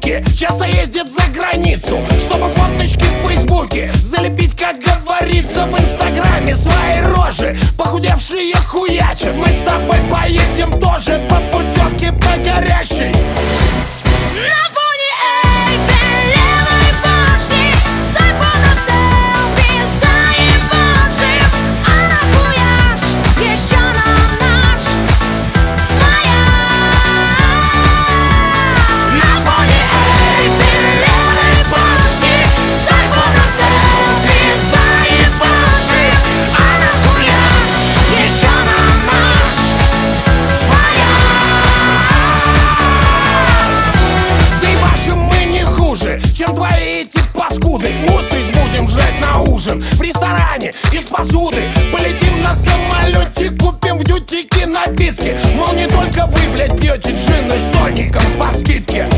суки часто ездят за границу, чтобы фоточки в фейсбуке залепить, как говорится, в инстаграме свои рожи. Похудевшие хуячат, мы с тобой поедем тоже по путевке по горящей. Чем твои эти паскуды? Устриц будем жрать на ужин в ресторане из посуды. Полетим на самолете, купим в дьютике напитки. Мол, не только вы, блядь, пьете джин с тоником по скидке.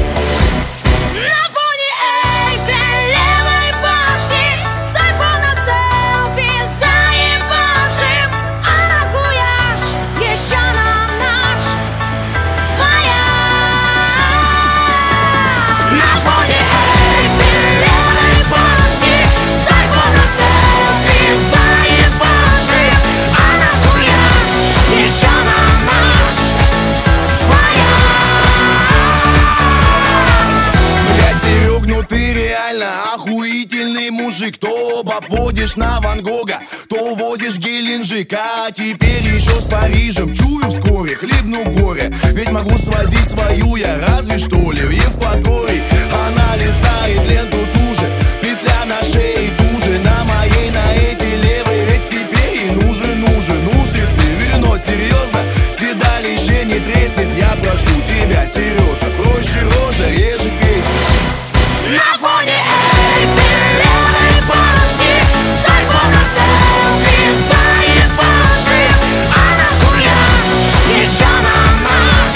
Ты реально охуительный мужик. То обводишь на Ван Гога, то возишь Геленджик. А теперь еще с Парижем. Чую вскоре, хлебну горе. Ведь могу свозить свою я разве что ли в Евпатории. Она листает ленту ту же, петля на шее туже. На моей, на этой левой, ведь теперь ей нужен устрицы, вино, серьезно. Седалище не треснет, я прошу тебя, Сережа. Проще рожа, реже песня. На фоне Эйфелевой башни с айфона селфи заебаши. А нахуя еще на наш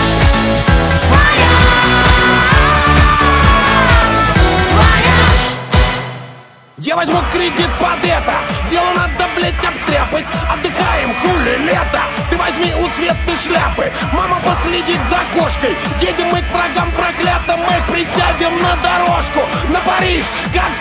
вояж? Я возьму кредит под это, дело надо, блять, обстряпать. Отдыхаем, хули лето. Ты возьми у Светы шляпы, мама последит за кошкой. Едем мы к врагам проклятым, мы присядем на дорожку. На Париж, как